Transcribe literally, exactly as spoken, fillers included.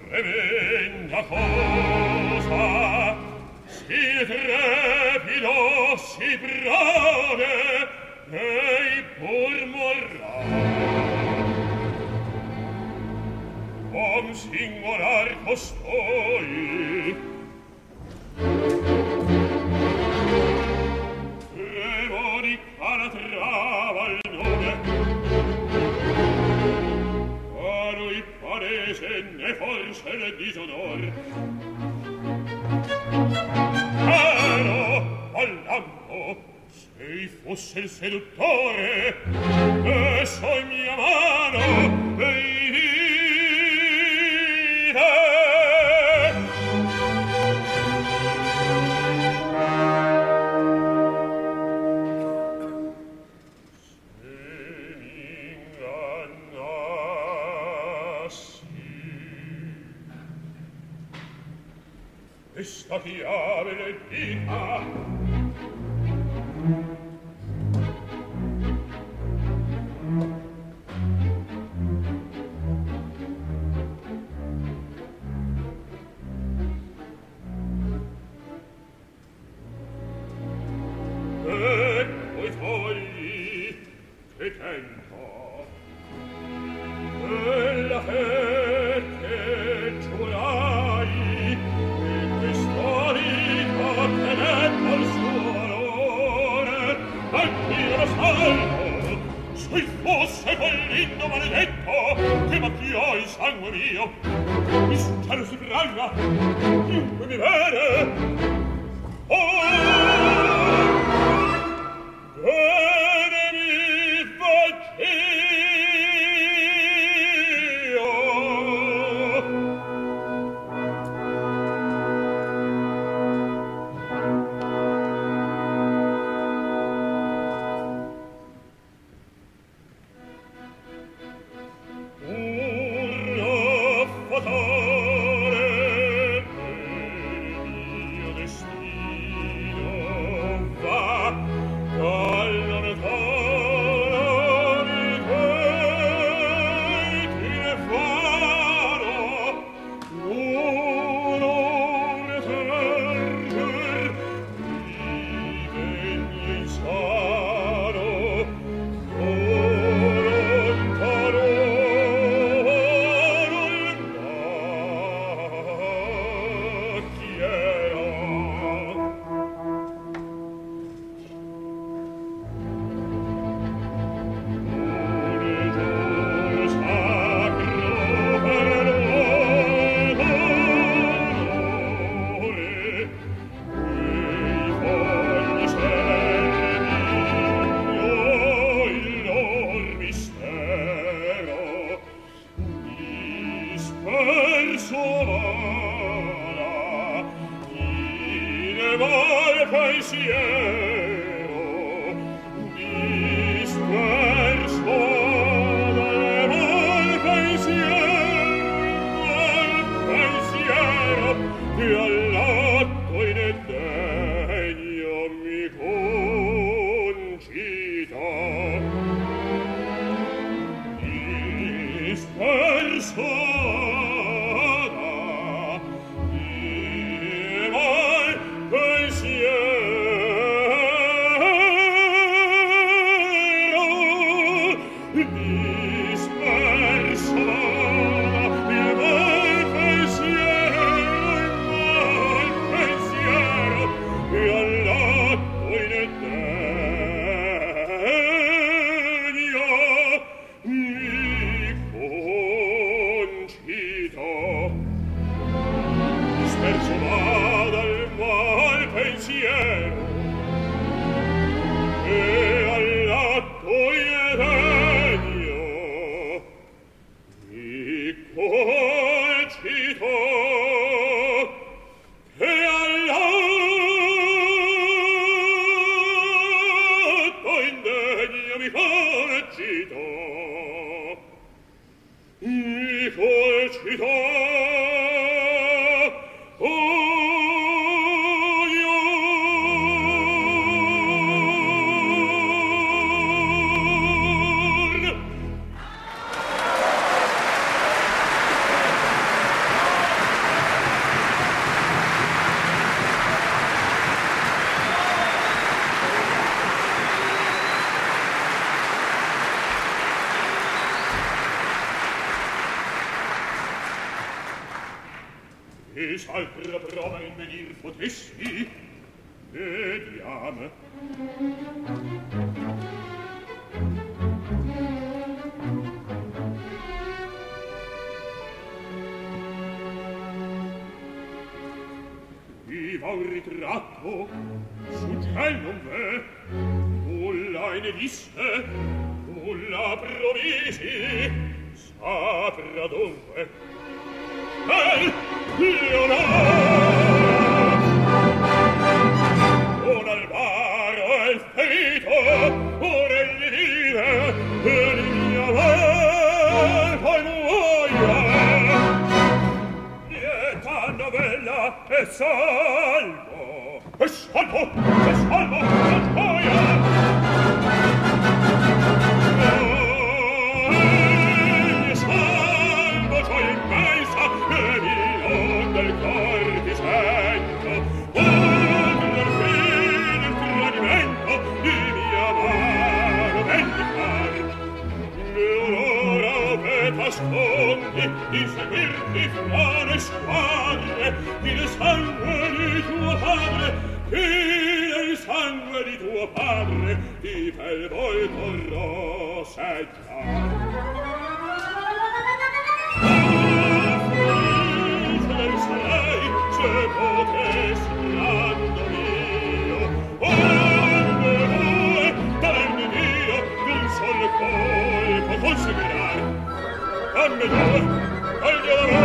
tremenda cosa, si trepido, si brave, ei pur morrà. Om singolar costoi, tremori calatrava il nome, a noi parese ne forse il disonor. Caro, al lampo, sei fosse il seduttore, messo in mia mano, ei vide. Se m'ingannassi, questa chiave le dita, ecco i fogli che tento, quella fe che giurai, e questa vita che netto il suo valore, anch'io lo salvo, se fosse quell'inno maledetto che macchiò il sangue mio, il cielo si fragga, chiunque mi vede, oh, bene mi faccio. Urlo fatale per il mio destino va, dal lontano di te ti ne farò l'onore terger, divegni insano, lontano pensiero disperso dal mal pensiero, al pensiero che all'atto inedegno mi concita, disperso e s'altra prova in venir potessi, vediamo. Viva un ritratto, su ciel non v'è, nulla ne disse, nulla provisi, saprà dove. El Leonardo, un albaro è il ferito, ora egli vive, e di mia vel poi muoia. Lieta novella è salvo, è salvo, è salvo, non muoia. Del cor ti sento, un perfino il tradimento di mia mano vendicar. Leonora, che t'ascondi di seguirti fra le squadre, il sangue di tuo padre, che il sangue di tuo padre ti fa il volto roseggiar. Se potessi grando mio, onde voi, darmi mio, d'un sol colpo conseguirar. Dammi due, voglio